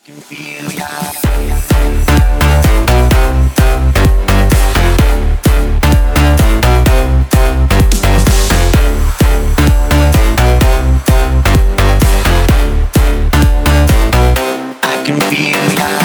Can feel ya. I can feel ya.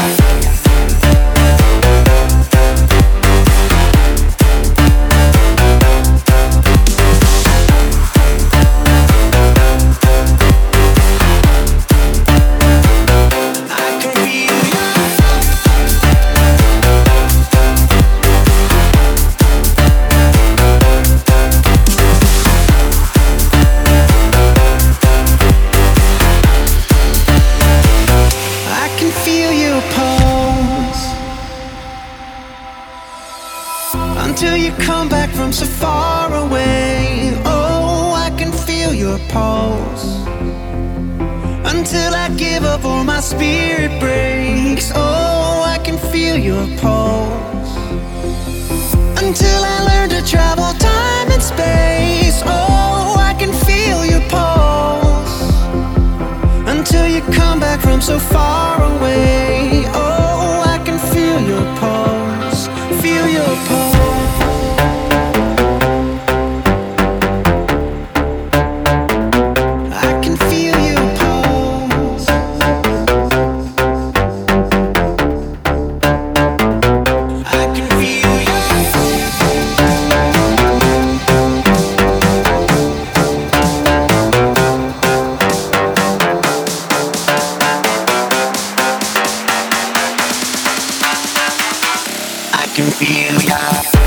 Until you come back from so far away. Oh, I can feel your pulse. Until I give up or my spirit breaks. Oh, I can feel your pulse. Until I learn to travel time and space. Oh, I can feel your pulse. Until you come back from so far away. Oh, I can feel your pulse. Feel your pulse. I can feel ya.